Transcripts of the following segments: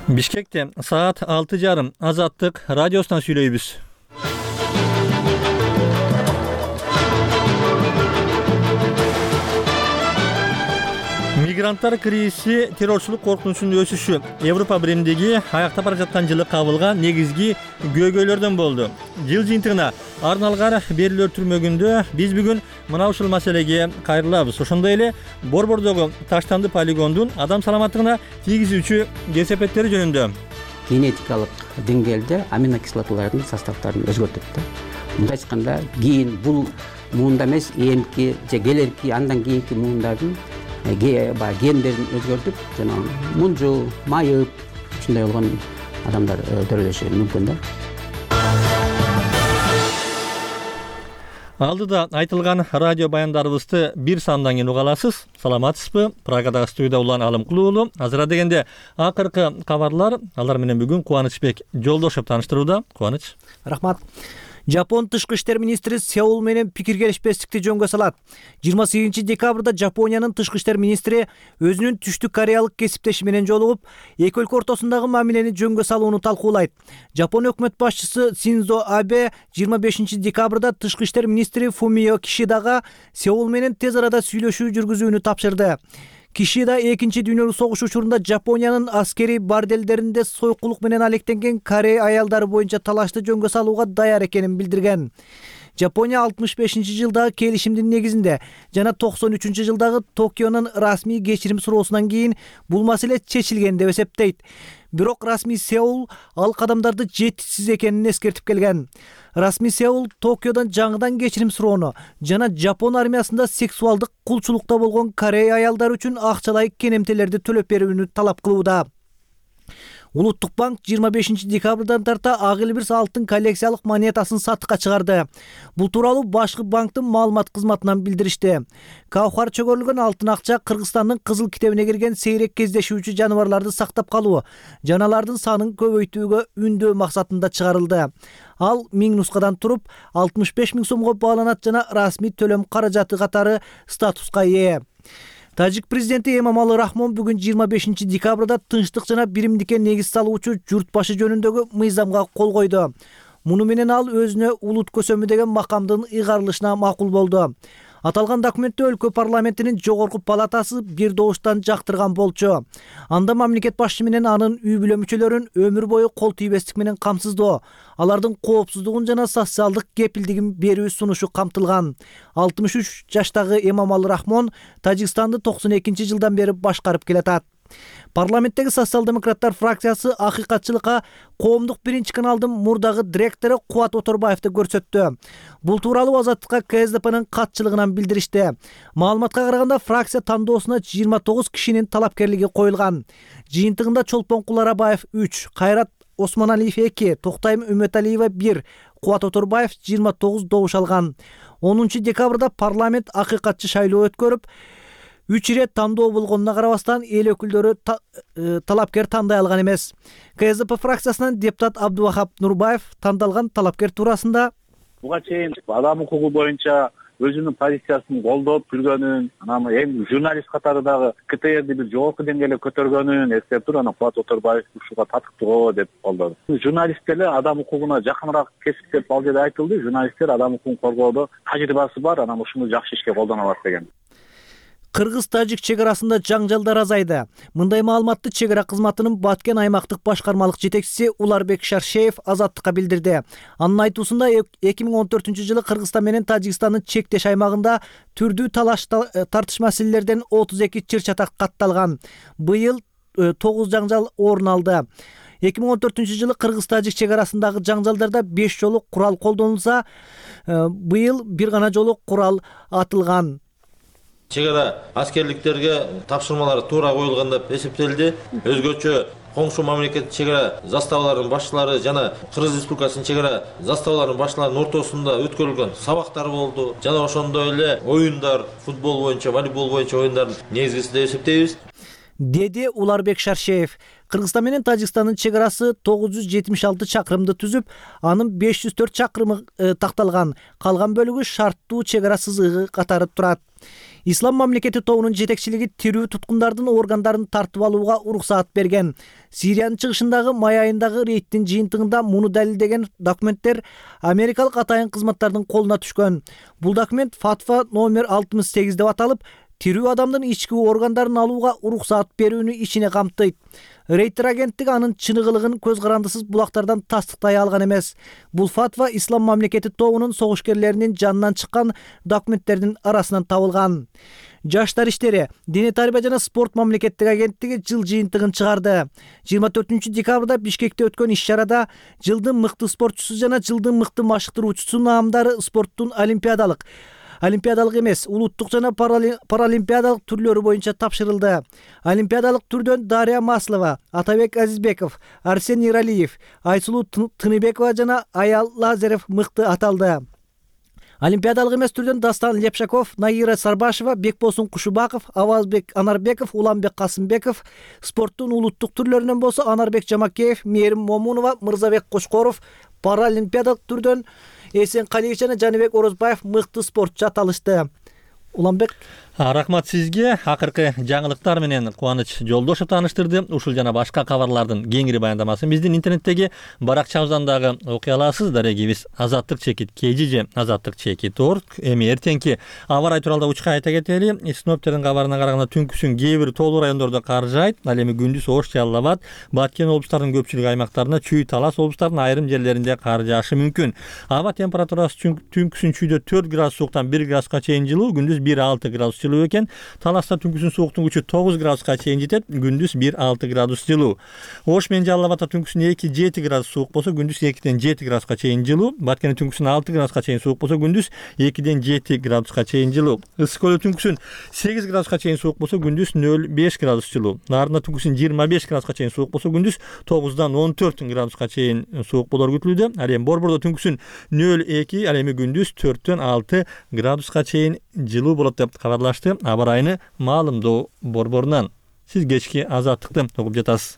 Бишкекте саат 6:30 Азаттык радиосунан сүйлөйбүз. Мигранттар кризиси, террорчулук коркунучунун өсүшү Европа биримдиги аякта бара жаткан жылы кабылган негизги көйгөйлөрдөн болду. Жыл жыйынтыгына арналган берүүлөр түрмөгүндө биз бүгүн мына ушул маселеге кайрылабыз. Ошондой эле Борбордогу таштанды полигондун адам саламаттыгына тийгизүүчү кесепеттери жөнүндө. Генетикалык деңгээлде аминокислоталардын составтарын өзгөртөт да. Мындай айтканда, кийин бул муунда эмес, эмки же келерки андан кийинки муундардын гендерин өзгөртүп, жана мунжу, майып, ушундай болгон адамдар төрөлөшү мүмкүн да. Алдыда айтылган радио баяндарыбызды бир сандан кийин уга аласыз. Саламатсызбы? Прагадагы студияда улан Алымкул уулу. Азыр дегенде акыркы кабарлар, алар менен бүгүн Кубанычбек Жолдошев тааныштырууда. Кубаныч. Рахмат. Жапон тышкы иштер министри Сеул менен пикир келишпестикти жөнгө салат. 28 декабрда Жапониянын тышкы иштер министри өзүнүн түштүк кореялык кесиптеши менен жолугуп, эки өлкө ортосундагы мамилени жөнгө салууну талкуулайт. Жапон өкмөт башчысы Синдзо Абе 25 декабрда тышкы иштер министри Фумио Кишидага Сеул менен тез арада сүйлөшүү жүргүзүүнү тапшырды. Кишида экинчи дүйнөлүк согуш учурунда Жапониянын аскери борделдеринде сойкулук менен алектенген Корея аялдары боюнча талашты жөнгө салууга даяр экенин билдирген. Жапония 65-жылдагы келишимдин негизинде жана 93-жылдагы Токионун расмий кечирим суроосунан кийин бул маселе чечилген деп эсептейт. Бирок расмий Сеул ал кадамдарды жетишсиз экенин эскертип келген. Расмий Сеул Токиодон жаңыдан кечирим суроону жана Жапон армиясында сексуалдык кулчулукта болгон Корея аялдары үчүн акчалай кенемтелерди төлөп берүүнү талап кылууда. Улуттук банк 25 декабрдан тарта ак элбирс алтын коллекциялык монетасын сатыкка чыгарды. Бул тууралуу башкы банктын маалымат кызматынан билдиришти. Каухар чөгөрүлгөн алтын акча Кыргызстандын кызыл китебине кирген сейрек кездешүүчү жаныбарларды сактап калуу, жаналардын санын көбөйтүүгө үндөө максатында чыгарылды. Ал 1000 нускадан туруп 65 000 сомго бааланат жана расмий төлөм каражаты катары статуска ээ. Тажик президенти Эмомали Рахмон бүгүн 25 декабрда тынчтык жана биримдикке негиз салуучу журт башы жөнүндөгү мыйзамга кол койду. Муну менен ал өзүнө улут көсөмү деген макамдын ыйгарылышына макул болду. Аталган документти өлкө парламентинин жогорку палатасы бир добуштан жактырган болчу. Анда мамлекет башчы менен анын үй бүлө мүчөлөрүн өмүр бою кол тийбестик менен камсыздоо, алардын коопсуздугун жана социалдык кепилдигин берүү сунушу камтылган. 63 жаштагы Эмомали Рахмон Тажикстанды 92 жылдан бери башкарып келатат. Парламенттеги социал-демократтар фракциясы акыйкатчылыкка коомдук биринчи каналдын мурдагы директору Кубат Оторбаевди көрсөттү. Бул тууралуу Азаттыкка КСДПнын катчылыгынан билдиришти. Маалыматка караганда фракция тандоосуна 29 кишинин талапкерлиги коюлган. Жыйынтыгында Чолпон Куларабаев 3, Кайрат Осмоналиев 2, Токтайм Үмөталиева 1, Кубат Оторбаев 29 добуш алган. 10 декабрда парламент акыйкатчы шайлоо өткөрүп, 3 ирет тандоо болгонуна карабастан эл өкүлдөрү талапкер тандай алган эмес. КСДП фракциясынан депутат Абдувахап Нурбаев тандалган талапкер туурасында буга чейин адам укугу боюнча өзүнүн позициясын колдоп жүргөнүн, анан эми журналист катары дагы КТРди бир жогорку деңгээлге көтөргөнүн эстеп туруп, анан Кубат Оторбаев ушуга татыктуу деп колдоду. Журналисттер эле адам укугуна жакыныраак кесип деп ал жерде айтылды. Журналисттер адам укугун коргоодо тажрыйбасы бар, анан ушуну жакшы ишке колдоно алат деген. Кыргыз-Тажик чек арасында жаңжалдар азайды. Мындай маалыматты чек ара кызматынын Баткен аймактык башкармалык жетекчиси Уларбек Шаршеев Азаттыкка билдирди. Анын айтуусунда 2014-жылы Кыргызстан менен Тажикстандын чектеш аймагында түрдүү талаш тартыш маселелерден 32 чыр-чатак катталган. Быйыл 9 жаңжал орун алды. 2014-жылы Кыргыз-Тажик чек арасындагы жаңжалдарда 5 жолу курал колдонулса, быйыл бир гана жолу курал атылган. Чек ара аскерликтерге тапшырмалары туура коюлган деп эсептелди. Өзгөчө коңшу мамлекет чек ара заставаларынын башчылары жана Кыргыз Республикасынын чек ара заставаларынын башчыларынын ортосунда өткөрүлгөн сабактар болду. Жана ошондой эле оюндар, футбол боюнча, волейбол боюнча оюндардын негизгиси деп эсептейбиз. Деди Уларбек Шаршеев. Кыргызстан менен Тажикстандын чек арасы 976 чакырымды түзүп, анын 504 чакырымы такталган. Калган бөлүгү шарттуу чек ара сызыгы катары турат. Ислам мамлекети тобунун жетекчилиги тирүү туткундардын органдарын тартып алууга уруксаат берген. Сириянын чыгышындагы май айындагы рейдтин жыйынтыгында муну далилдеген документтер америкалык атайын кызматтардын колуна түшкөн. Бул документ фатва номер 68 деп аталып, тирүү адамдын ички органдарын алууга уруксаат берүүнү ичине камтыйт. Рейтер агенттиги анын чыныгылыгын көз карандысыз булактардан тастыктай алган эмес. Бул фатва Ислам мамлекети тобунун согушкерлеринин жанынан чыккан документтердин арасынан табылган. Жаштар иштери, диний тарбия жана спорт мамлекеттик агенттиги жыл жыйынтыгын чыгарды. 24 декабрда Бишкекте өткөн иш-чарада жылдын мыкты спортчусу жана жылдын мыкты машыктыруучусу наамдары спорттун олимпиадалык эмес, улуттук жана паралимпиадалык түрлөрү боюнча тапшырылды. Олимпиадалык түрдөн Дарья Маслова, Атабек Азизбеков, Арсен Иралиев, Айсулуу Тыныбекова жана Аял Лазарев мыкты аталды. Олимпиадалык эмес түрдөн Дастан Лепшаков, Наира Сарбашева, Бекбосун Кушубаков, Авазбек Анарбеков, Уланбек Касымбеков, спорттун улуттук түрлөрүнөн болсо Анарбек Жамакеев, Мээрим Момунова, Мырзабек Кошкоров, паралимпиадалык түрдөн Эсен Калиев жана Жаныбек Орозбаев мыкты спортчу аталышты. Уланбек, рахмат сизге. Акыркы жаңылыктар менен Кубаныч Жолдошев тааныштырды. Ушул жана башка кабарлардын кеңири баяндамасын биздин интернеттеги баракчабыздан дагы окуй аласыз. Дарегибиз азаттык чекит kgj азаттык чекит.org. Эми эртеңки аба ырайы тууралуу учка айта кетели. Синоптиктердин кабарына караганда түнкүсүн кээ бир тоолуу райондордо кар жаайт. Ал эми күндүз Ош, Жалал Абад, Баткен облустарынын көпчүлүк аймактарында, Чүй, Талас облустарынын айрым жерлеринде кар жаашы мүмкүн. Аба температурасы түнкүсүн Чүйдө 4 градус сууктан 1 градуска чейин жылуу, күндүз 1-6 градус жылуу экен. Таласта түнкүсүн сууктун күчү 9 градуска чейин жетет, күндүз 1-6 градус жылуу. Ош менен Жалал Абадта түнкүсүн 2-7 градус суук болсо, күндүз 2-7 градуска чейин жылуу. Баткенде түнкүсүн 6 градуска чейин суук болсо, күндүз 2-7 градуска чейин жылуу. Ысык көлдө түнкүсүн 8 градуска чейин суук болсо, күндүз 0-5 градус жылуу. Нарында түнкүсүн 25 градуска чейин суук болсо, күндүз 9-14 градуска чейин суук болор күтүлүүдө. Ал эми Борбордо түнкүсүн 0-2, ал эми күндүз 4-6 градуска чейин жылуу болот деп кабарлашты аба ырайыны маалымдоо борборунан. Сиз кечки азаттыкты угуп жатасыз.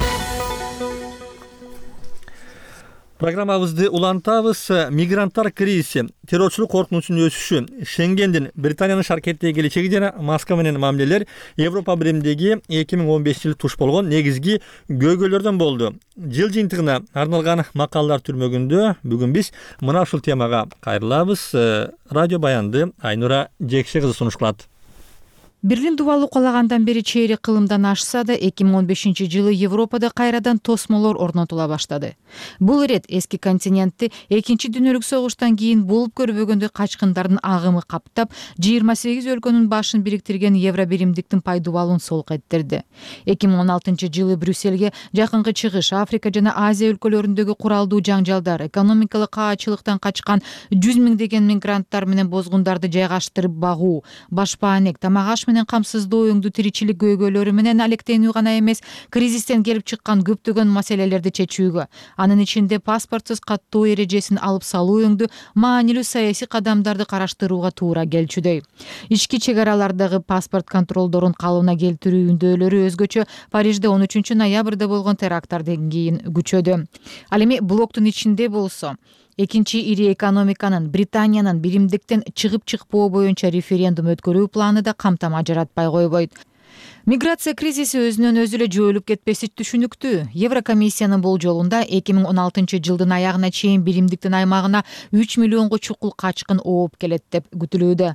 Программабызды улантабыз. Мигранттар кризиси, террорчулук коркунучунун өсүшү, Шенгендин Британиянын шаркеттеги келечеги жана Москва менен мамилелер Европа биримдиги 2015 туш болгон негизги көйгөйлөрдөн болду. Жыл жыйынтыгына арналган макалалар түрмөгүндө бүгүн биз мына ушул темага кайрылабыз. Радио баянды Айнура Жекше кызы сунуш кылат. Берлин дубалы кулагандан бери чейрек кылымдан ашса да 2015 жылы Европада кайрадан тосмолор орнотула баштады. Бул ирет эски континентти экинчи дүйнөлүк согуштан кийин болуп көрбөгөндөй качкындардын агымы каптап, 28 өлкөнүн башын бириктирген евро биримдиктин пайдубалын солкеттирди. 2016 жылы Брюссельге жакынкы чыгыш, Африка жана Азия өлкөлөрүндөгү куралдуу жаңжалдар, экономикалык каачылыктан качкан 100 миңдеген мигранттар менен бозгундарды жайгаштырып багуу, башпаанек, тамак аш менен камсыздоо өңдүү тиричилик көйгөйлөрү менен алектенүү гана эмес, кризистен келип чыккан көптөгөн маселелерди чечүүгө, анын ичинде паспортсуз каттоо эрежесин алып салуу өңдүү маанилүү саясий кадамдарды караштырууга туура келчүдөй. Ички чек аралардагы паспорт контролдорун калыбына келтирүү үндөөлөрү өзгөчө Парижде 13 ноябрда болгон теракттардан кийин күчөдү. Ал эми блоктун ичинде болсо экинчи ири экономиканын Британиянын биримдиктен чыгып чыкпоо боюнча референдум өткөрүү планы да камтама жаратпай койбойт. Миграция кризиси өзүнөн өзү эле жойулуп кетпеси түшүнүктүү. Еврокомиссиянын болжолунда 2016 жылдын аягына чейин биримдиктин аймагына 3 миллионго чукул качкын ооп келет деп күтүлүүдө.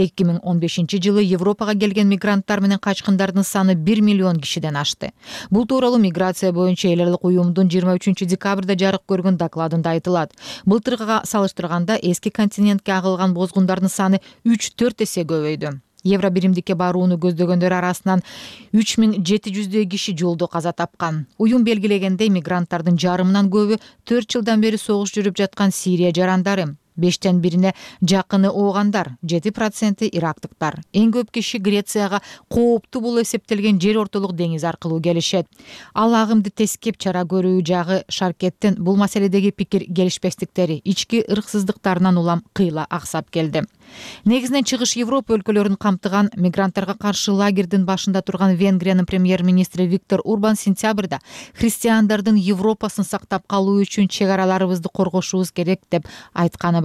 2015 жылы Европага келген мигранттар менен качкындардын саны 1 миллион кишиден ашты. Бул тууралуу миграция боюнча эл аралык уюмдун 23 декабрда жарык көргөн докладында айтылат. Былтыркыга салыштырганда эски континентке агылган бозгундардын саны 3-4 эсе көбөйдү. Евро биримдикке барууну көздөгөндөр арасынан 3700 киши жолдо каза тапкан. Уюм белгилегендей, мигранттардын жарымынан көбү 4 жылдан бери согуш жүрүп жаткан Сирия жарандары. 5тен бирине жакыны оогандар, 7% ирактыктар. Эң көп киши Грецияга кооптуу болуп эсептелген жер ортолук деңиз аркылуу келишет. Ал агымды тескеп чара көрүү жагы шаркеттин бул маселедеги пикир келишпестиктери, ички ырксыздыктарынан улам кыйла аксап келди. Негизинен чыгыш Европа өлкөлөрүн камтыган мигранттарга каршы лагердин башында турган Венгриянын премьер-министри Виктор Урбан сентябрда христиандардын Европасын сактап калуу үчүн чек араларыбызды коргошубуз керек деп айтканы бар.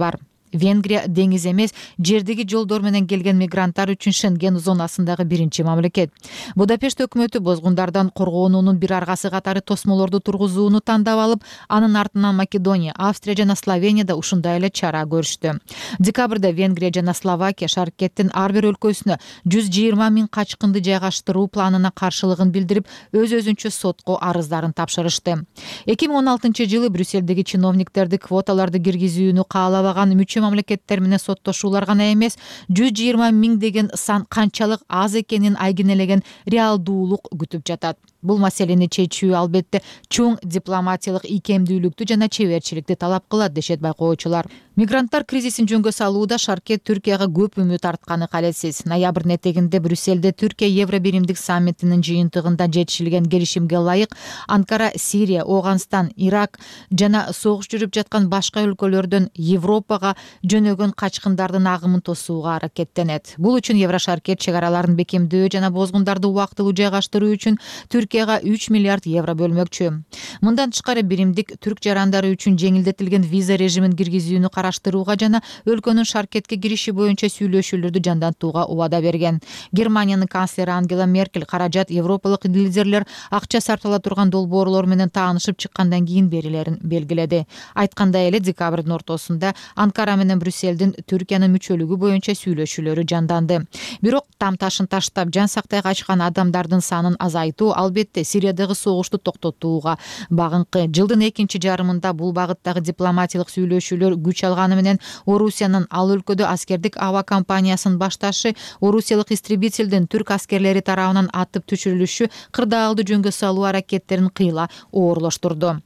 Венгрия деңиз эмес, жердеги жолдор менен келген мигранттар үчүн Шенген зонасындагы биринчи мамлекет. Будапешт өкмөтү бозгундардан коргоонуунун бир аргасы катары тосмолорду тургузууну тандап алып, анын артынан Македония, Австрия жана Словенияда ушундай эле чара көрүштү. Декабрда Венгрия жана Словакия Шаркеттин ар бир өлкөсүнө 120 000 качкынды жайгаштыруу планына каршылыгын билдирип, өз-өзүнчө сотко арыздарын тапшырышты. 2016-жылы Брюссельдеги чиновниктерди квоталарды киргизүүнү каалабаган мүчө мамлекеттер менен соттошуулар гана эмес, 120 000 деген сан канчалык аз экенин айгинелеген реалдуулук күтүп жатат. Бул маселени чечүү албетте чоң дипломатиялык ийкемдүүлүктү жана чеберчиликти талап кылат, дешет байкоочулар. Мигранттар кризисин жөнгө салууда Шаркет Түркияга көп үмүт артканы калесиз. Ноябрдын этегинде Брюссельде Түркия Евробиримдик саммитинин жыйынтыгында жетишилген келишимге ылайык Анкара Сирия, Оогунстан, Ирак жана согуш жүрүп жаткан башка өлкөлөрдөн Европага жөнөгөн качкындардын агымын тосууга аракеттенет. Бул үчүн Еврошаркет чегараларын бекемдөө жана бозгундарды убактылуу жайгаштыруу үчүн Түркияга 3 миллиард евро бөлмөкчү. Мындан тышкары биримдик түрк жарандары үчүн жеңилдетилген виза режимин киргизүүнү караштырууга жана өлкөнүн Шаркетке кириши боюнча сүйлөшүүлөрдү жандантууга убада берген. Германиянын канцлери Ангела Меркель каражат европалык лидерлер акча сарптала турган долбоорлор менен таанышып чыккандан кийин берилерин белгиледи. Айткандай эле декабрдын ортосунда Анкара менен Брюссельдин Түркиянын мүчөлүгү боюнча сүйлөшүүлөрү жанданды. Бирок там ташын таштап жан сактай качкан адамдардын санын азайтуу албетте Сириядагы согушту токтотууга багынкы. Жылдын экинчи жарымында бул багыттагы дипломатиялык сүйлөшүүлөр күч алганы менен Орусиянын ал өлкөдө аскердик аба компаниясынын башташы орусиялык истребительдин түрк аскерлери тарабынан атып түшүрүлүшү кырдаалды жөнгө салуу аракеттерин кыйла оорлоштурду.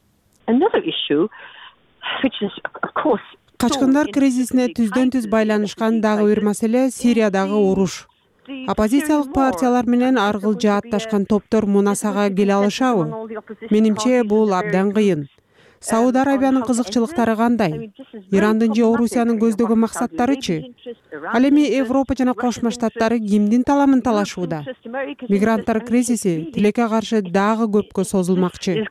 Качкындар кризисине түздөн түз байланышкан дагы бир маселе Сириядагы уруш. Оппозициялык партиялар менен аргыл жаатташкан топтор мунасага келе алышабы? Менимче бул абдан кыйын. Сауд Арабиянын кызыкчылыктары кандай? Ирандын же Орусиянын көздөгөн максаттарычы? Ал эми Европа жана Кошмо Штаттары кимдин таламын талашууда? Мигранттар кризиси тилекке каршы дагы көпкө созулмакчы.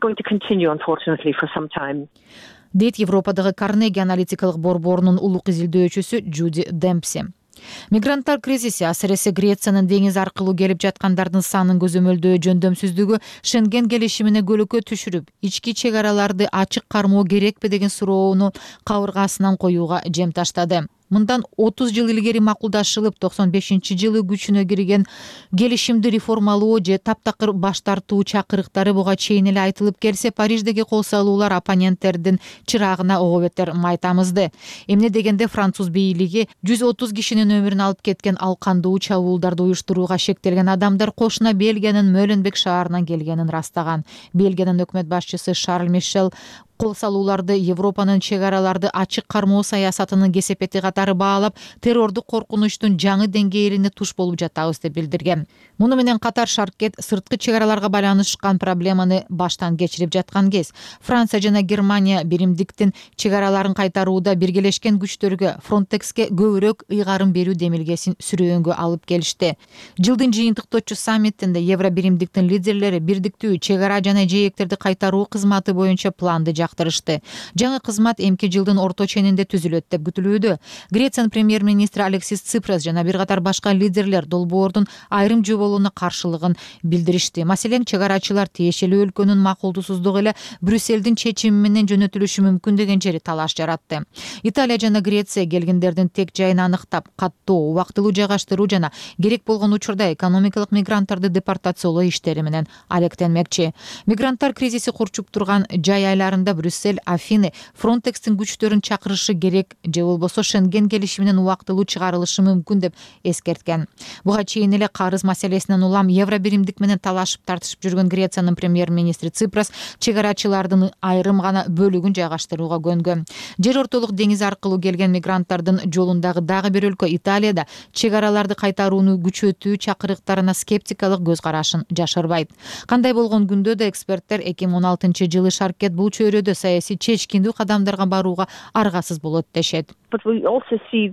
Дейт Европадагы Карнеги аналитикалык борборунун улук изилдөөчүсү Джуди Демпси. Мигранттар кризиси асыресе Грециянын деңиз аркылуу келип жаткандардын санын көзөмөлдөө жөндөмсүздүгү Шенген келишимине көлөкө түшүрүп, ички чегараларды ачык кармоо керекпи деген суроону кабыргасынан коюуга жем таштады. Мындан 30 жыл илгери макулдашылып 95-жылы күчүнө кирген келишимди реформалоо же таптакыр баш тартуу чакырыктары буга чейин эле айтылып келсе, Париждеги кол салуулар оппоненттердин чырагына ого бетер май тамызды. Эмне дегенде француз бийлиги 130 кишинин өмүрүн алып кеткен ал кандуу чабуулдарды уюштурууга шектелген адамдар кошуна Бельгиянын Мөленбек шаарынан келгенин растаган. Бельгиянын өкмөт башчысы Шарль Мишел кол салууларды Европанын чегараларды ачык кармоо саясатынын кесепети катары баалап, террордук коркунучтун жаңы деңгээлине туш болуп жатабыз деп билдирген. Муну менен катар Шаркет сырткы чегараларга байланышкан проблеманы баштан кечирип жаткан кез. Франция жана Германия биримдиктин чегараларын кайтарууда биргелешкен күчтөргө Frontexке көбүрөөк ыйгарын берүү демилгесин сүрөөнгө алып келишти. Жылдын жыйынтыктоочу саммитинде Евробиримдиктин лидерлери бирдиктүү чегара жана жээктерди кайтаруу кызматы боюнча планды жактырышты. Жаңы кызмат эмки жылдын орто ченинде түзүлөт деп күтүлүүдө. Грециянын премьер-министри Алексис Ципрас жана бир катар башка лидерлер долбоордун айрым жоболууна каршылыгын билдиришти. Маселен, чегарачылар тиешелүү өлкөнүн макулдуусуздугу эле Брюссельдин чечими менен жөнөтүлүшү мүмкүн деген жери талаш жаратты. Италия жана Греция келгиндердин тек жайын аныктап, каттоо, убактылуу жайгаштыруу жана керек болгон учурда экономикалык мигранттарды депортациялоо иштери менен алектенмекчи. Мигранттар кризиси курчуп турган жай айларында Брюссель, Афины Frontex'тин күчтөрүн чакырышы керек же болбосо Шенген келишиминен убактылуу чыгарылышы мүмкүн деп эскерткен. Буга чейин эле карыз маселесинен улам Евробиримдик менен талашып тартышып жүргөн Грециянын премьер-министри Ципрас чегарачылардын айрым гана бөлүгүн жайгаштырууга көнгөн. Жер ортолук деңиз аркылуу келген мигранттардын жолундагы дагы бир өлкө Италияда чегараларды кайтарууну күчөтүү чакырыктарына скептикалык көз карашын жашырбайт. Кандай болгон күндө да эксперттер 2016-жылы Шаркет бул чөйрөдө саясий чечкиндүү кадамдарга барууга аргасыз болот дешет.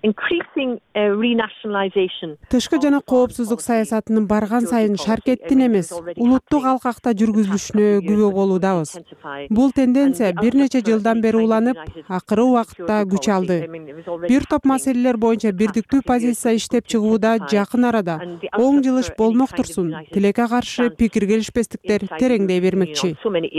тышкы жана коопсуздук саясатынын барган сайын шаркеттин эмес, улуттук алкакта жүргүзүлүшүнө күбө болуудабыз. Бул тенденция бир нече жылдан бери уланып, акыры убакытта күч алды. Бир топ маселелер боюнча бирдиктүү позиция иштеп чыгууда жакын арада оң жылыш болмок турсун, тилекке каршы пикир келишпестиктер тереңдей бермекчи.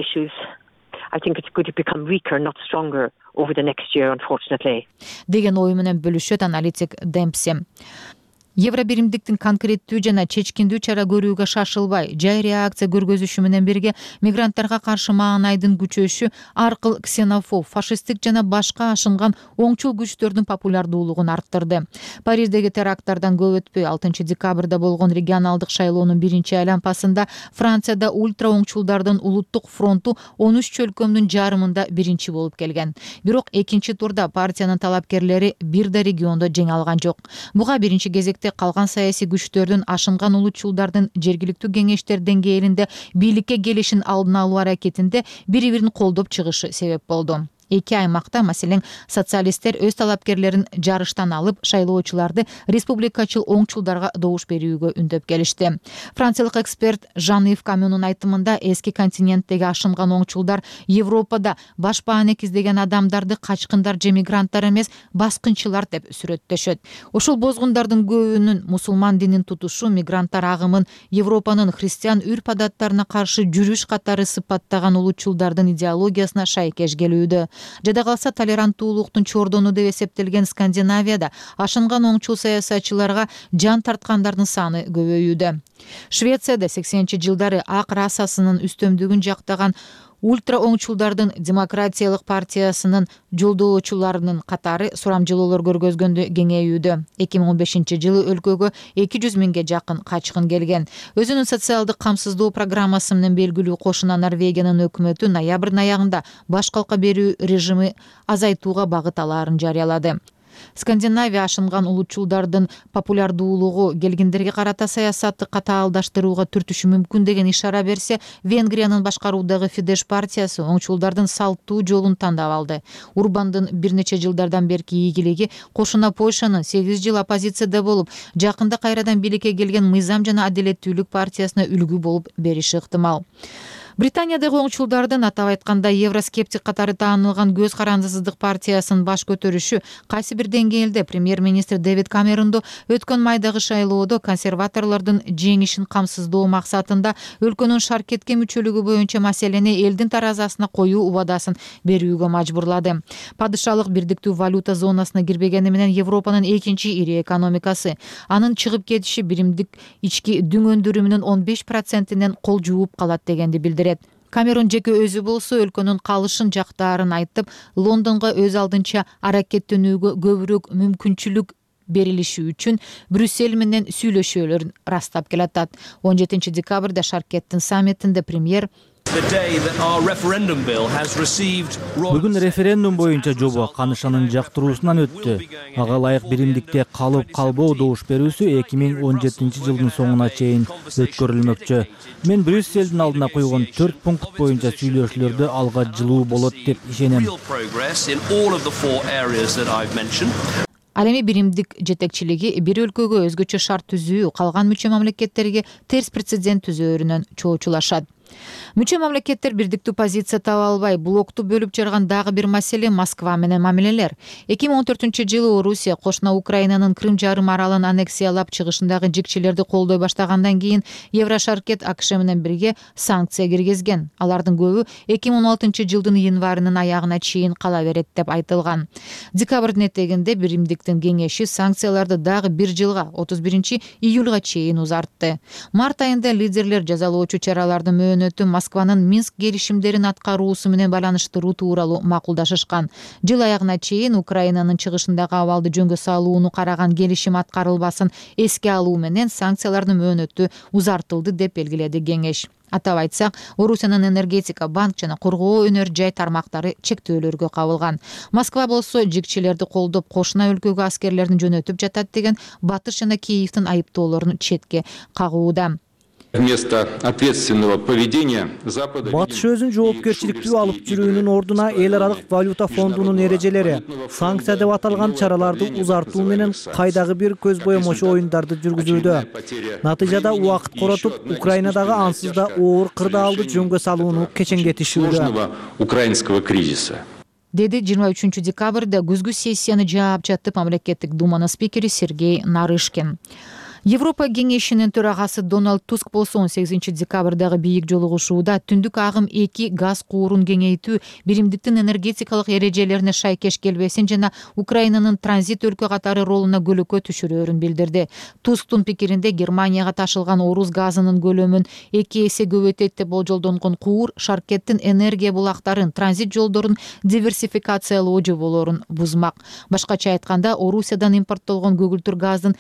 Деген ою менен бөлүшөт аналитик Демпси. Евробиримдиктин конкреттүү жана чечкиндүү чара көрүүгө шашылбай, жай реакция көргөзүшү менен бирге мигранттарга каршы маанайдын күчөшү аркыл ксенофоб, фашисттик жана башка ашынган оңчул күчтөрдүн популярдуулугун арттырды. Париждеги теракттардан көп өтпөй 6 декабрда болгон регионалдык шайлоонун биринчи айланпасында Францияда ультра оңчулдардын улуттук фронту 13 чөлкөмдүн жарымында биринчи болуп келген. Бирок экинчи турда партиянын талапкерлери бир да региондо жеңе алган жок. Буга биринчи кезекте калган саясий күчтөрдүн ашынган улутчулдардын жергиликтүү кеңештер деңгээлинде бийликке келишин алдын алуу аракетинде бири-бирин колдоп чыгышы себеп болду. Эки аймакта, маселен, социалисттер өз талапкерлерин жарыштан алып, шайлоочуларды республикачыл оңчулдарга добуш берүүгө үндөп келишти. Франциялык эксперт Жан-Ив Камюнун айтымында эски континенттеги ашынган оңчулдар Европада баш баанек издеген адамдарды качкындар же мигранттар эмес, баскынчылар деп сүрөттөшөт. Ушул бозгундардын көбүнүн мусулман динин тутушу мигранттар агымын Европанын христиан үрп-адаттарына каршы жүрүш катары сыпаттаган улутчулдардын идеологиясына шайкеш келүүдө. Жада калса толеранттуулуктун чордону деп эсептелген Скандинавияда ашынган оңчул саясатчыларга жан тарткандардын саны көбөйүүдө. Швецияда 80-жылдары ак расасынын үстөмдүгүн жактаган ультра оңчулдардын демократиялык партиясынын жолдоочуларынын катары сурамжылоолор көргөзгөндө кеңейүүдө. 2015-жылы өлкөгө 200 миңге жакын качкын келген. Өзүнүн социалдык камсыздоо программасы менен белгилүү кошуна Норвегиянын өкмөтү ноябрдын аягында баш калка берүү режими азайтууга багыт алаарын жарыялады. Скандинавия ашынган улутчулдардын популярдуулугу келгиндерге карата саясатты катаалдаштырууга түртүшү мүмкүн деген ишара берсе, Венгриянын башкаруудагы Фидеш партиясы оңчулдардын салттуу жолун тандап алды. Урбандын бир нече жылдардан берки ийгилиги кошуна Польшанын 8 жыл оппозицияда болуп, жакында кайрадан бийликке келген Мыйзам жана адилеттүүлүк партиясына үлгү болуп бериши ыктымал. Британиядагы оңчулдардын атап айтканда евроскептик катары таанылган көз карандысыздык партиясынын баш көтөрүшү кайсы бир деңгээлде премьер-министр Дэвид Камеронду өткөн майдагы шайлоодо консерваторлордун жеңишин камсыздоо максатында өлкөнүн шаркетке мүчөлүгү боюнча маселени элдин таразасына коюу убадасын берүүгө мажбурлады. Падышалык бирдиктүү валюта зонасына кирбегени менен Европанын экинчи ири экономикасы, анын чыгып кетиши биримдик ички дүң өндүрүмүнүн 15%-нен кол жууп калат дегенди билдирет. Камерон жеке өзү болсо өлкөнүн калышын жактаарын айтып, Лондонго өз алдынча аракеттенүүгө көбүрөөк мүмкүнчүлүк берилиши үчүн Брюссель менен сүйлөшүүлөрүн растап келатат. 17 декабрда Шаркеттин саммитинде премьер Бүгүн референдум боюнча жобо канышанын жактыруусунан өттү. Ага ылайык биримдикте калып калбоо добуш берүүсү 2017 жылдын соңуна чейин өткөрүлмөкчү. Мен Брюссельдин алдына койгон 4 пункт боюнча сүйлөшүүлөрдө алга жылуу болот деп ишенем. Ал эми биримдик жетекчилиги бир өлкөгө өзгөчө шарт түзүү, калган мүчө мамлекеттерге терс прецедент түзөөрүнөн чоочулашат. Мүчө мамлекеттер бирдиктүү позиция таба албай, блокту бөлүп жарган дагы бир маселе Москва менен мамилелер. 2014-жылы Орусия кошуна Украинанын Крым жарым аралын аннексиялап чыгышындагы жикчилерди колдой баштагандан кийин Еврошаркет АКШ менен бирге санкция киргизген. Алардын көбү 2016-жылдын январынын аягына чейин кала берет деп айтылган. Декабрдын этегинде биримдиктин кеңеши санкцияларды дагы бир жылга 31-июлга чейин узартты. Март айында лидерлер жазалоочу чаралардын мөөнөтү Москванын Минск келишимдерин аткаруусу менен байланыштыруу тууралуу макулдашышкан. Жыл аягына чейин Украинанын чыгышындагы абалды жөнгө салууну караган келишим аткарылбасын эске алуу менен санкциялардын мөөнөтү узартылды деп белгиледи кеңеш. Атап айтсак, Орусиянын энергетика, банк жана коргоо өнөр жай тармактары чектөөлөргө кабылган. Москва болсо жикчилерди колдоп кошуна өлкөгө аскерлерин жөнөтүп жатат деген Батыш жана Киевдин айыптоолорун четке кагууда. Вместо ответственного поведения Запада... Батыш өзүн жоопкерчиликтүү алып жүрүүнүн ордуна эл аралык валюта фондунун эрежелери, санкция деп аталган чараларды узартуу менен кайдагы бир көз боемочу оюндарды жүргүзүүдө. Натыйжада убакыт коротуп, Украинадагы ансыз да оор кырдаалды жөнгө салууну кечеңдетишүүдө. Украинского кризиса. Деди 23 декабрда күзгү сессияны жаап жатып мамлекеттик думанын спикери Сергей Нарышкин. Европа кеңешинин төрагасы Дональд Туск болсо 18 декабрдагы бийик жолугушууда түндүк агым 2 газ куурун кеңейтүү, биримдиктин энергетикалык эрежелерине шайкеш келбесин жана Украинанын транзит өлкө катары ролуна көлөкө түшүрөөрүн билдирди. Тусктун пикиринде Германияга ташылган орус газынын көлөмүн 2 эсе көбөйтөт деп болжолдонгон куур шаркеттин энергия булактарын, транзит жолдорун диверсификациялоочу болоорун бузмак. Башкача айтканда, Орусиядан импорттолгон көгүлтүр газдын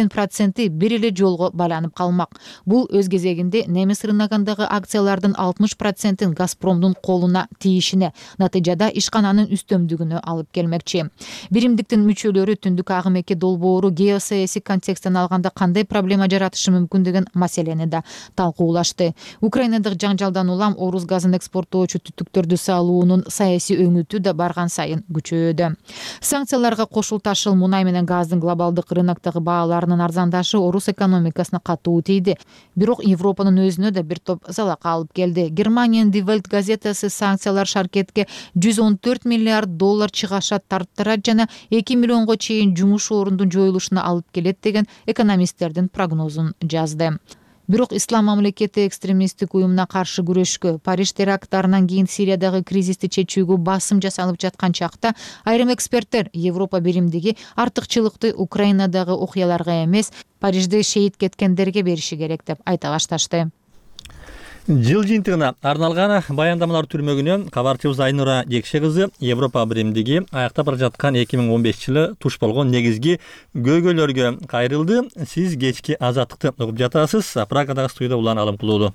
80% бир эле жолго байланып калмак. Бул өз кезегинде немис рыногундагы акциялардын 60%-ин Газпромдун колуна тийишине, натыйжада ишкананын үстөмдүгүнө алып келмекчи. Биримдиктин мүчөлөрү түндүк агым 2 долбоору геосаясий контексттен алганда кандай проблема жаратышы мүмкүн деген маселени да талкуулашты. Украинадык жаңжалдан улам орус газын экспорттоочу түтүктөрдү салуунун саясий өңүтү да барган сайын күчөйдү. Санкцияларга кошулташыл мунай менен газдын глобалдык рыноктогу бааларынын арзандашы орус экономикасына катуу тийди. Бирок Европанын өзүнө да бир топ залака алып келди. Германиянын Die Welt газетасы санкциялар шаркетке 114 миллиард доллар чыгашат тарттырат жана 2 миллионго чейин жумуш орундун жоюлушуна алып келет деген экономисттердин прогнозун жазды. Бирок Ислам мамлекети экстремисттик уюмуна каршы күрөшкө, Париж теракттарынан кийин Сириядагы кризисти чечүүгө басым жасалып жаткан чакта айрым эксперттер Европа биримдиги артыкчылыкты Украинадагы окуяларга эмес, Парижде шейит кеткендерге бериши керек деп айта башташты. Жыл жыйынтыгына арналган баяндамалар түрмөгүнө кабарчыбыз Айнура Жекше кызы Европа биримдиги аякта бара жаткан 2015-жылы туш болгон негизги көйгөйлөргө кайрылды. Сиз кечки Азаттыкты угуп жатасыз. Прагадагы студияда улан алым кылуулу.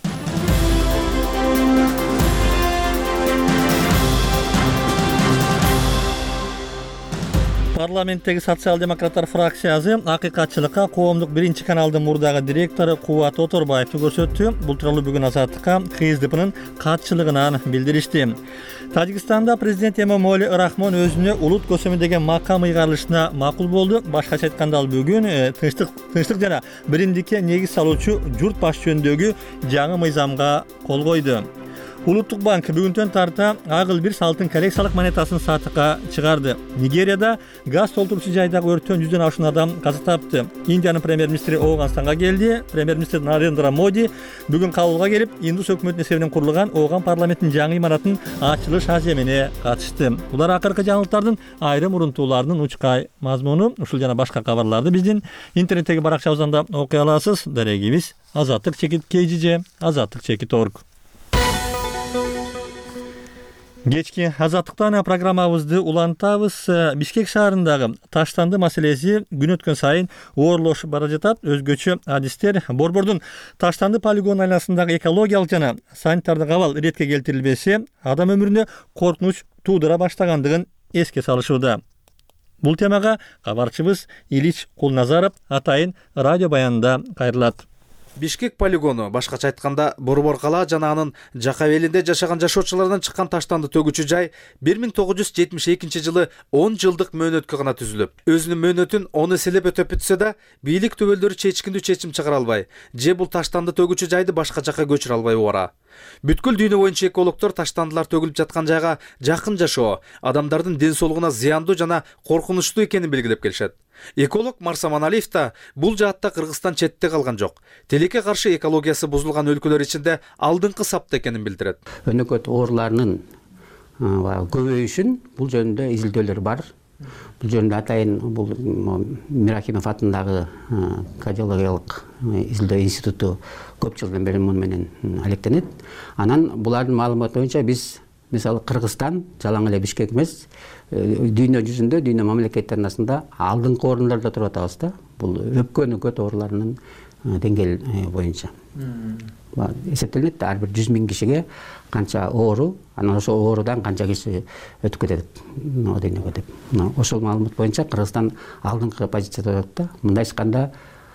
Парламенттеги социал-демократтар фракциясы акыйкатчылыкка коомдук биринчи каналдын мурдагы директору Кубат Оторбаевди көрсөттү. Бул тууралуу бүгүн Азаттыкка КСДПнын катчылыгынан билдиришти. Тажикстанда президент Эмомали Рахмон өзүнө улут көсөмү деген макам ыйгарылышына макул болду. Башкача айтканда ал бүгүн тынчтык жана биримдикке негиз салуучу журт баш жөнүндөгү жаңы мыйзамга кол койду. Улуттук банк бүгүнтөн тарта агыл бир салтын коллекциялык монетасын сатыкка чыгарды. Нигерияда газ толтурчу жайдагы өрттөн 100дөн ашуун адам каза тапты. Индиянын премьер-министри Ооганстанга келди. Премьер-министр Нарендра Моди бүгүн Кабулга келип, Индус өкмөтүнүн эсебинен курулган Ооган парламенттин жаңы имаратынын ачылыш аземине катышты. Булар акыркы жаңылыктардын айрым урунтууларынын учкай мазмуну. Ушул жана башка кабарларды биздин интернеттеги баракчабыздан да окуй аласыз. Дарегибиз azatlyk.kj, azatlyk.org. Кечки Азаттыктан программабызды улантабыз. Бишкек шаарындагы таштанды маселеси күн өткөн сайын оорлошуп бара жатат. Өзгөчө адистер Борбордун таштанды полигон айланасындагы экологиялык жана санитардык абал иретке келтирилбесе, адам өмүрүнө коркунуч туудура баштагандыгын эске салышууда. Бул темага кабарчыбыз Илич Кулназаров атайын радио баянында кайрылат. Бишкек полигону, башкача айтканда, Борбор кала жана анын жака белинде жашаган жашоочулардан чыккан таштанды төгүүчү жай 1972-жылы 10 жылдык мөөнөткө гана түзүлүп, өзүнүн мөөнөтүн 10 эселеп өтөп бүтсө да, бийлик төбөлдөрү чечкиндүү чечим чыгара албай, же бул таштанды төгүүчү жайды башка жака көчүрө албай убара. Бүткүл дүйнө боюнча экологдор таштандылар төгүлүп жаткан жайга жакын жашоо адамдардын ден соолугуна зыяндуу жана коркунучтуу экенин белгилеп келишет. Эколог Марса Маналиев да бул жаатта Кыргызстан четте калган жок. Тилекке каршы экологиясы бузулган өлкөлөр ичинде алдыңкы сапта экенин билдирет. Өнөкөт оорларынын көбөйүшүн бул жөнүндө изилдөөлөр бар. Бул жөнүндө атайын бул Мирахимов атындагы кардиологиялык изилдөө институту көп жылдан бери муну менен алектенет. Анан булардын маалыматы боюнча биз мисалы Кыргызстан жалаң эле Бишкек эмес, дүйнө жүзүндө, дүйнө мамлекеттеринин арасында алдыңкы орундарда туруп атабыз да. Бул өпкөн оорларынын деңгээл боюнча. Эсептелет ар бир 100 000 кишиге канча оору, анан ошол оорудан канча киши өтүп кетет дүйнөгө деп. Ошол маалымат боюнча Кыргызстан алдыңкы позицияда турат да. Мындай айтканда,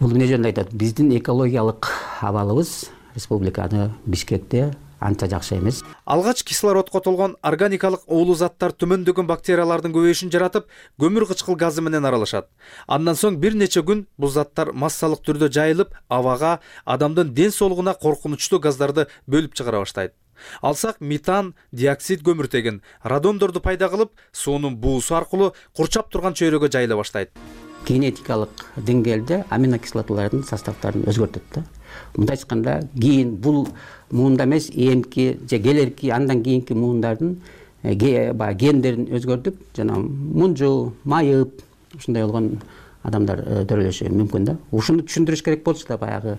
Бул эмне жөнүндө айтат? Биздин экологиялык абалыбыз республиканы Бишкекте анча жакшы эмес. Алгач кислородко толгон органикалык уулуу заттар түмөндөгөн бактериялардын көбөйүшүн жаратып, көмүр кычкыл газы менен аралашат. Андан соң бир нече күн бул заттар массалык түрдө жайылып, абага, адамдын ден соолугуна коркунучтуу газдарды бөлүп чыгара баштайт. Алсак метан, диоксид көмүртегин, радондорду пайда кылып, суунун буусу аркылуу курчап турган чөйрөгө жайыла баштайт. Генетикалык деңгээлде аминокислоталардын составтарын өзгөртөт да. Мындай айтканда, кийин бул муунда эмес, эмки же келерки андан кийинки муундардын гендерин өзгөртүп, жана мунжу, майып, ушундай болгон адамдар төрөлүшү мүмкүн да. Ушуну түшүндүрүш керек болчу да, баягы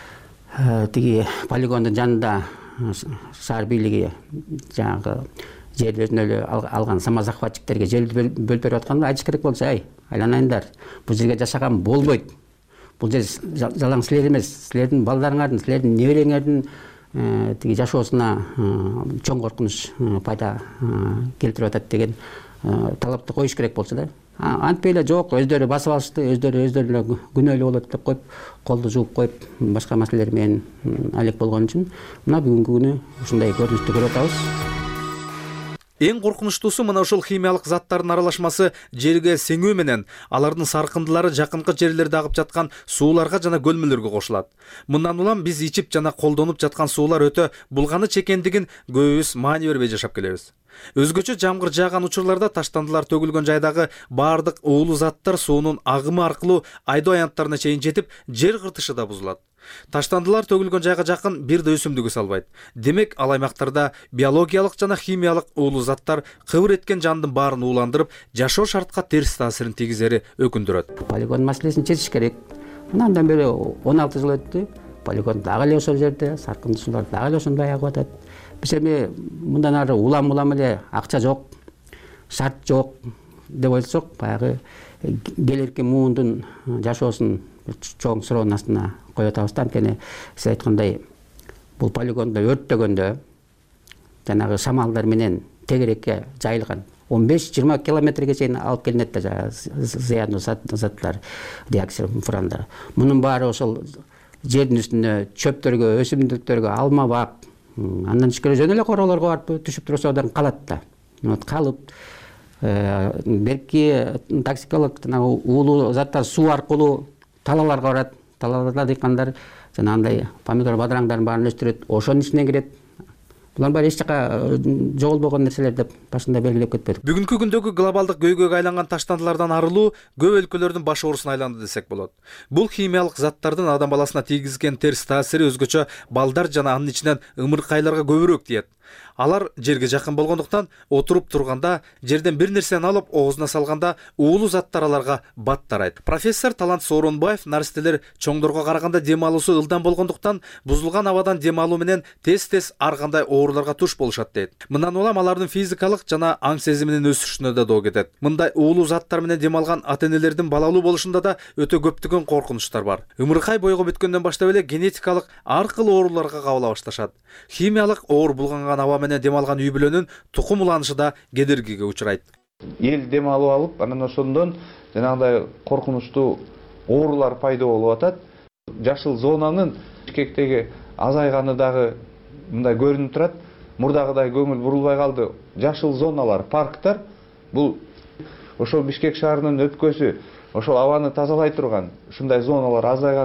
тиги полигондун жанында шаар бийлиги жанагы жерди өзүнө эле алган самозахватчиктерге жерди бөлүп берип атканда айтыш керек болчу, айланайындар, бул жерге жашаган болбойт. Бул жер жалаң силер эмес, силердин балдарыңардын, силердин небереңердин тиги жашоосуна чоң коркунуч пайда келтирип атат деген талапты коюш керек болчу да. Антпей эле жок, өздөрү басып алышты, өздөрү эле күнөөлүү болот деп коюп, колду жууп коюп, башка маселелер менен алек болгон үчүн мына бүгүнкү күнү ушундай көрүнүштү көрүп атабыз. Эң коркунучтуусу мына ушул химиялык заттардын аралашмасы жерге сеңүү менен алардын саркындылары жакынкы жерлерде агып жаткан сууларга жана көлмөлөргө кошулат. Мындан улам биз ичип жана колдонуп жаткан суулар өтө булганыч экендигин көбүбүз маани бербей жашап келебиз. Өзгөчө жамгыр жааган учурларда таштандылар төгүлгөн жайдагы баардык уулуу заттар суунун агымы аркылуу айдоо аянттарына чейин жетип, жер кыртышы да бузулат. Таштандылар төгүлгөн жайга жакын бир да өсүмдүк салбайт. Демек, ал аймактарда биологиялык жана химиялык уулуу заттар кыбыр эткен жандын баарын ууландырып, жашоо шартка терс таасирин тийгизери өкүндүрөт. Полигон маселесин чечиш керек. Андан бери 16 жыл өттү. Полигон дагы эле ошол жерде, саркынды суулар дагы эле ошондой агып атат. Биз эми мындан ары улам эле акча жок, шарт жок деп ойлосок, баягы келерки муундун жашоосун чоң суроонун астына коюп атабыз да. Анткени сиз айткандай, бул полигондо өрттөгөндө жанагы шамалдар менен тегерекке жайылган 15-20 километрге чейин алып келинет да зыяндуу заттар, диоксид, фурандар. Мунун баары ошол жердин үстүнө чөптөргө, өсүмдүктөргө, алма бак, андан тышкары жөн эле короолорго барып түшүп турса одан калат да. Калып берки токсиколог жанагы уулуу заттар суу аркылуу талааларга барат. Талааларда дыйкандар жанагындай помидор бадыраңдарын баарын өстүрөт, ошонун ичине кирет. Булар баары эч жака жоголбогон нерселер деп башында белгилеп кетпедик. Бүгүнкү күндөгү глобалдык көйгөйгө айланган таштандылардан арылуу көп өлкөлөрдүн баш оорусуна айланды десек болот. Бул химиялык заттардын адам баласына тийгизген терс таасири өзгөчө балдар жана анын ичинен ымыркайларга көбүрөөк тиет. Алар жерге жакын болгондуктан отуруп турганда, жерден бир нерсени алып оозуна салганда уулуу заттар аларга бат тарайт. Профессор Талант Сооронбаев наристелер чоңдорго караганда дем алуусу ылдам болгондуктан бузулган абадан дем алуу менен тез ар кандай ооруларга туш болушат дейт. Мындан улам алардын физикалык жана аң сезиминин өсүшүнө да доо кетет. Мындай уулуу заттар менен дем алган ата-энелердин балалуу болушунда да өтө көптөгөн коркунучтар бар. Ымыркай бойго бүткөндөн баштап эле генетикалык ар кыл ооруларга кабыла башташат. Химиялык оор булганган аба менен дем алган үй бүлөнүн тукум уланышы да кедергиге учурайт. Эл дем алып, анан ошондон жанагындай коркунучтуу оорулар пайда болуп атат. Жашыл зонанын Бишкектеги азайганы дагы мындай көрүнүп турат. Мурдагыдай көңүл бурулбай калды. Жашыл зоналар, парктар бул ошол Бишкек шаарынын өпкөсү, ошол абаны тазалай турган ушундай зоналар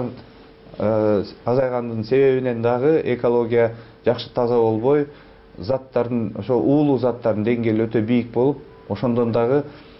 азайгандын себебинен дагы экология жакшы таза болбой, заттардын, ошол уулуу заттардын деңгээли өтө бийик болуп, ошондон дагы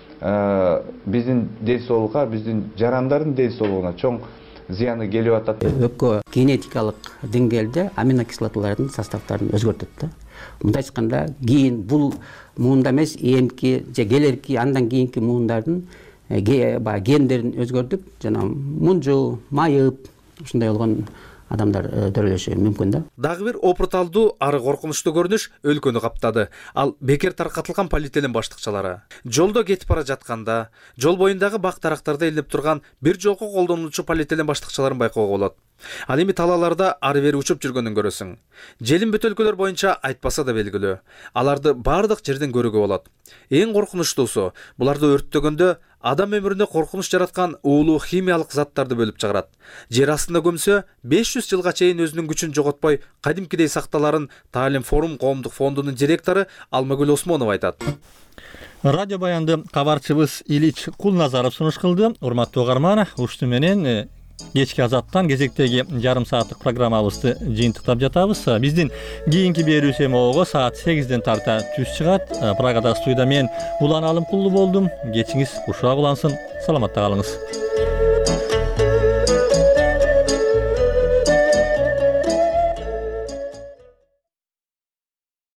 биздин ден соолукка, биздин жарандардын ден соолугуна чоң зыяны келип атат. Өпкө генетикалык деңгээлде аминокислоталардын составтарын өзгөртөт да. Мындай айтканда, кийин бул муунда эмес, эмки же келерки андан кийинки муундардын гендерин өзгөртүп, жана мунжу, майып, ушундай болгон адамдар төрөлүшү мүмкүн да. Дагы бир опурталдуу ары коркунучтуу көрүнүш өлкөнү каптады. Ал бекер таркатылган полиэтилен баштыкчалары. Жолдо кетип бара жатканда, жол боюндагы бак дарактарда илинип турган бир жолку колдонулчу полиэтилен баштыкчаларын байкоого болот. Ал эми талааларда ары бери учуп жүргөнүн көрөсүң. Желим бөтөлкөлөр боюнча айтпаса да белгилүү. Аларды бардык жерден көрүүгө болот. Эң коркунучтуусу, буларды өрттөгөндө адам өмүрүнө коркунуч жараткан уулуу химиялык заттарды бөлүп чыгарат. Жер астында көмсө 500 жылга чейин өзүнүн күчүн жоготпой кадимкидей сакталарын Таалим форум коомдук фондунун директору Алмагүл Осмонова айтат. Радио баянды кабарчыбыз Илич Кулназаров сунуш кылды. Урматтуу угарман, ушуну менен кечки азаттан кезектеги жарым сааттык программабызды жыйынтыктап жатабыз. Биздин кийинки берүүбүз эми ого саат 8ден тарта түз чыгат. Прагада студияда мен Улан Алымкулду болдум. Кечиңиз ушуга улансын. Саламатта калыңыз.